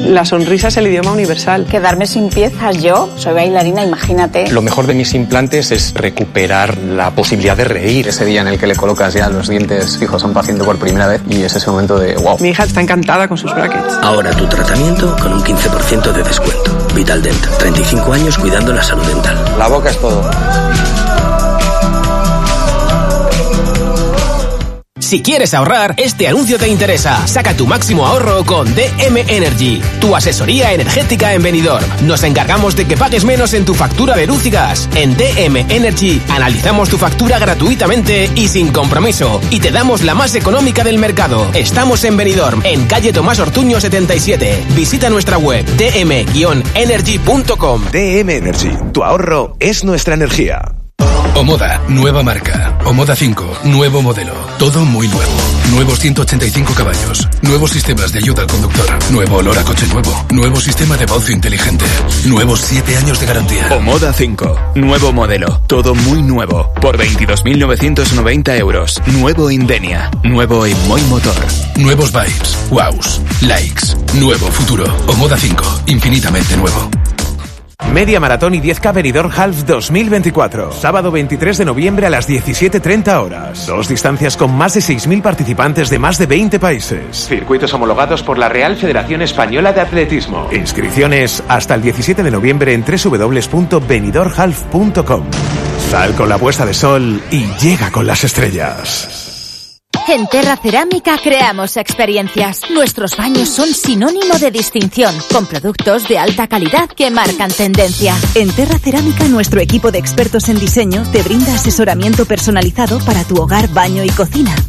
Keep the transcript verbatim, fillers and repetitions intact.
La sonrisa es el idioma universal. Quedarme sin piezas yo, soy bailarina, imagínate. Lo mejor de mis implantes es recuperar la posibilidad de reír. Ese día en el que le colocas ya los dientes fijos a un paciente por primera vez y es ese momento de wow. Mi hija está encantada con sus brackets. Ahora tu tratamiento con un quince por ciento de descuento. Vitaldent, treinta y cinco años cuidando la salud dental. La boca es todo. Si quieres ahorrar, este anuncio te interesa. Saca tu máximo ahorro con D M Energy, tu asesoría energética en Benidorm. Nos encargamos de que pagues menos en tu factura de luz y gas. En D M Energy analizamos tu factura gratuitamente y sin compromiso. Y te damos la más económica del mercado. Estamos en Benidorm, en calle Tomás Ortuño setenta y siete. Visita nuestra web d m energy punto com. D M Energy, tu ahorro es nuestra energía. Omoda, nueva marca. Omoda cinco, nuevo modelo. Todo muy nuevo. Nuevos ciento ochenta y cinco caballos. Nuevos sistemas de ayuda al conductor. Nuevo olor a coche nuevo. Nuevo sistema de voz inteligente. Nuevos siete años de garantía. Omoda cinco, nuevo modelo. Todo muy nuevo. Por veintidós mil novecientos noventa euros. Nuevo Indenia. Nuevo Inmoy Motor. Nuevos vibes. Wows. Likes. Nuevo futuro. Omoda cinco, infinitamente nuevo. Media Maratón y diez K Benidorm Half dos mil veinticuatro. Sábado veintitrés de noviembre a las diecisiete treinta horas. Dos distancias con más de seis mil participantes de más de veinte países. Circuitos homologados por la Real Federación Española de Atletismo. Inscripciones hasta el diecisiete de noviembre en doble u doble u doble u punto benidorm half punto com. Sal con la puesta de sol y llega con las estrellas. En Terra Cerámica creamos experiencias. Nuestros baños son sinónimo de distinción, con productos de alta calidad que marcan tendencia. En Terra Cerámica, nuestro equipo de expertos en diseño te brinda asesoramiento personalizado para tu hogar, baño y cocina.